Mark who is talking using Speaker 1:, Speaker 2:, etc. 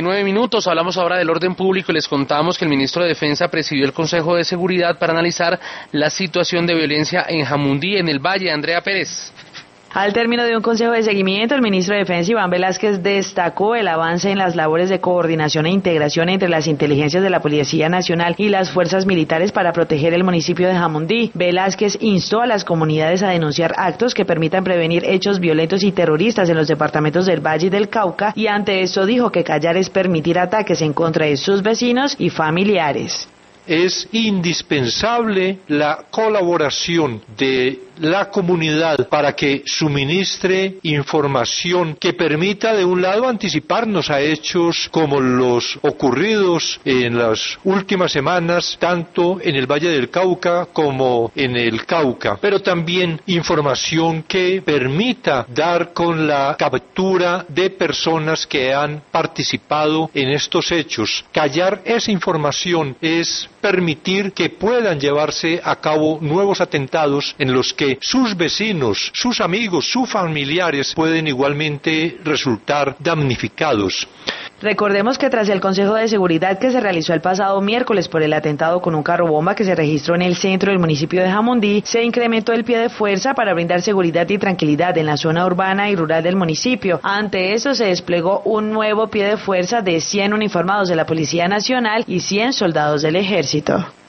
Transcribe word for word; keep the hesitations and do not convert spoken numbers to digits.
Speaker 1: Nueve minutos, hablamos ahora del orden público y les contamos que el ministro de Defensa presidió el Consejo de Seguridad para analizar la situación de violencia en Jamundí, en el Valle. Andrea Pérez.
Speaker 2: Al término de un consejo de seguimiento, el ministro de Defensa, Iván Velázquez, destacó el avance en las labores de coordinación e integración entre las inteligencias de la Policía Nacional y las fuerzas militares para proteger el municipio de Jamundí. Velázquez instó a las comunidades a denunciar actos que permitan prevenir hechos violentos y terroristas en los departamentos del Valle y del Cauca, y ante esto dijo que callar es permitir ataques en contra de sus vecinos y familiares.
Speaker 3: Es indispensable la colaboración de la comunidad para que suministre información que permita, de un lado, anticiparnos a hechos como los ocurridos en las últimas semanas, tanto en el Valle del Cauca como en el Cauca, pero también información que permita dar con la captura de personas que han participado en estos hechos. Callar esa información es permitir que puedan llevarse a cabo nuevos atentados en los que sus vecinos, sus amigos, sus familiares pueden igualmente resultar damnificados.
Speaker 2: Recordemos que tras el Consejo de Seguridad que se realizó el pasado miércoles por el atentado con un carro bomba que se registró en el centro del municipio de Jamundí, se incrementó el pie de fuerza para brindar seguridad y tranquilidad en la zona urbana y rural del municipio. Ante eso se desplegó un nuevo pie de fuerza de cien uniformados de la Policía Nacional y cien soldados del Ejército.